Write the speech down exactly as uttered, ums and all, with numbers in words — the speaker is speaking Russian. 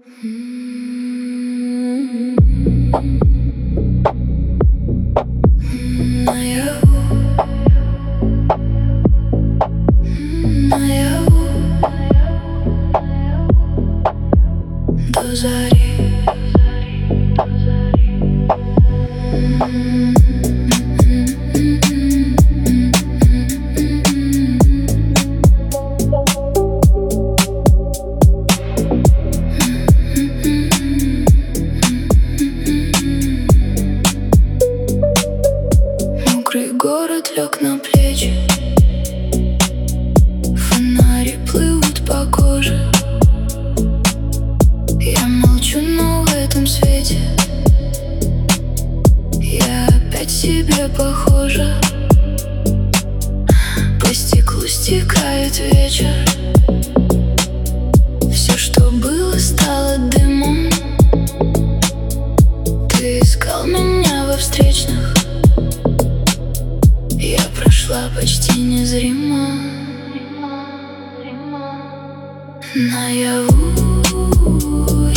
До зари. Мокрый город лег на плечи, фонари плывут по коже. Я молчу, но в этом свете я опять себе похожа. По стеклу стекает вечер. Все, что было, стало дымом. Ты искал меня во встречных, я прошла почти незримо. Наяву